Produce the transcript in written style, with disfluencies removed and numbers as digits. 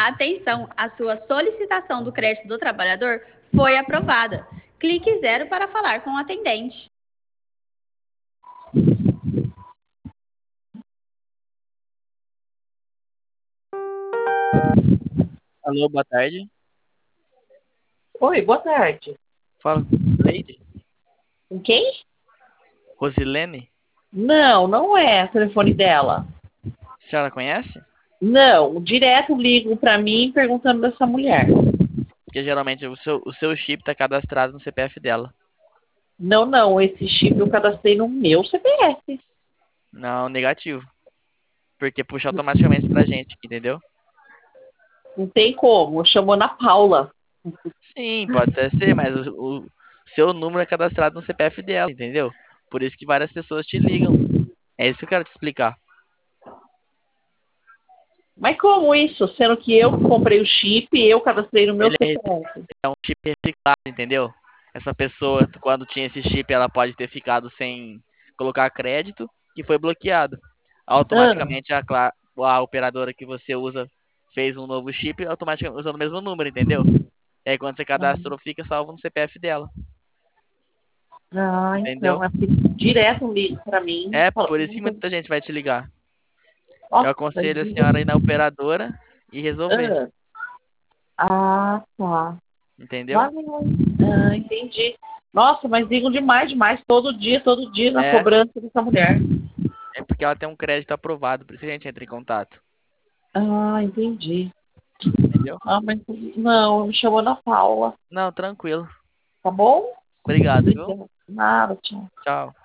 Atenção, a sua solicitação do crédito do trabalhador foi aprovada. Clique 0 para falar com o atendente. Alô, boa tarde. Oi, boa tarde. Fala com Rosilene? Com quem? Rosilene? Não, não é o telefone dela. A senhora conhece? Não, direto ligo pra mim perguntando dessa mulher. Porque geralmente o seu chip tá cadastrado no CPF dela. Não, não, esse chip eu cadastrei no meu CPF. Não, negativo. Porque puxa automaticamente pra gente, entendeu? Não tem como, chamou Ana Paula. Sim, pode até ser, mas o seu número é cadastrado no CPF dela, entendeu? Por isso que várias pessoas te ligam. É isso que eu quero te explicar. Mas como isso? Sendo que eu comprei o chip e eu cadastrei no meu Ele CPF. é um chip reciclado, entendeu? Essa pessoa, quando tinha esse chip, ela pode ter ficado sem colocar crédito e foi bloqueado. Ah, Automaticamente a operadora que você usa fez um novo chip automaticamente usando o mesmo número, entendeu? E aí quando você cadastrou, fica salvo no CPF dela, entendeu? então, é porque direto ligo pra mim. É Fala, por isso que muita gente vai te ligar. Eu nossa, aconselho a diga. senhora a ir na operadora e resolver, Tá. entendeu? Valeu. Entendi. Nossa, mas ligam demais, demais, todo dia na É, cobrança dessa mulher. é porque ela tem um crédito aprovado, por isso que a gente entra em contato, Entendi. entendeu? Mas não, me chamou na Paula. Não, tranquilo. Tá bom? Obrigado, viu? Obrigada. Nada, tchau. Tchau.